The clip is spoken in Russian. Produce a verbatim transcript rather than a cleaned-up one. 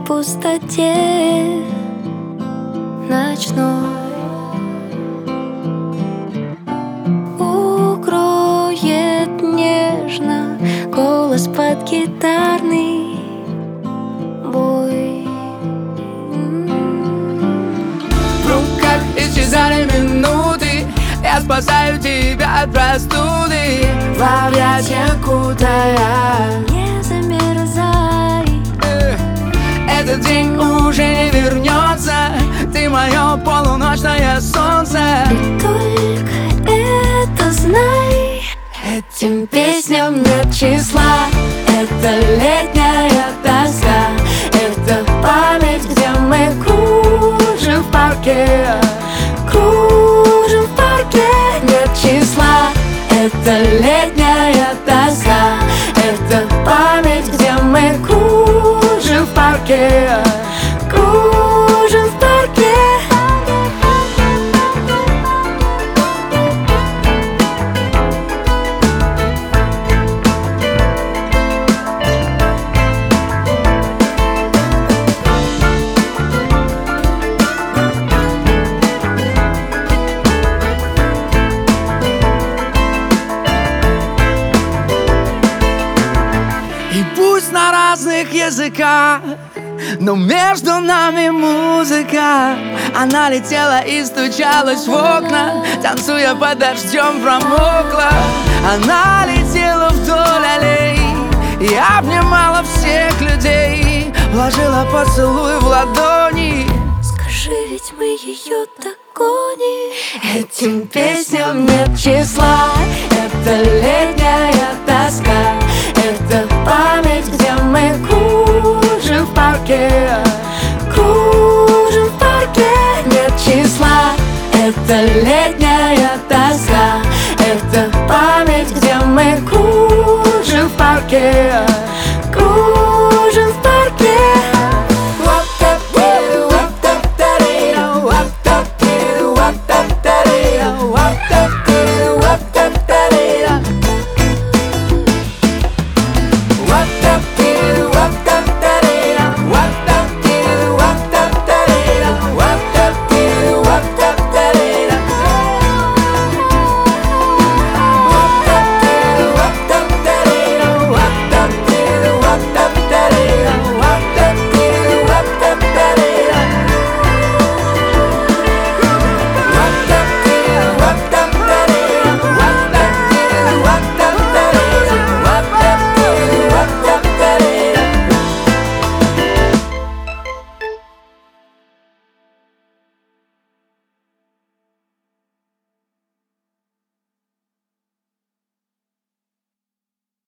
пустоте ночной укроет нежно голос под гитарный бой. В руках исчезали минуты, я спасаю тебя от простуды, в объятия кутая. Не замерзай, этот день уже не вернется, ты мое полуночное солнце. ты только это знай. Этим песням нет числа, это летняя тоска, это память, где мы кружим в парке. Кружим в парке, нет числа, это летняя тоска, это память, где мы кружим в парке. Кружим в парке. И пусть на разных языках, но между нами музыка. Она летела и стучалась в окна, танцуя под дождем промокла. Она летела вдоль аллей и обнимала всех людей, вложила поцелуй в ладони. Скажи, ведь мы ее догоним. Этим песням нет числа, это летняя тоска, это память, где мы кружим в парке. Кружим в парке, нет числа, это летняя тоска, это память, где мы кружим в парке.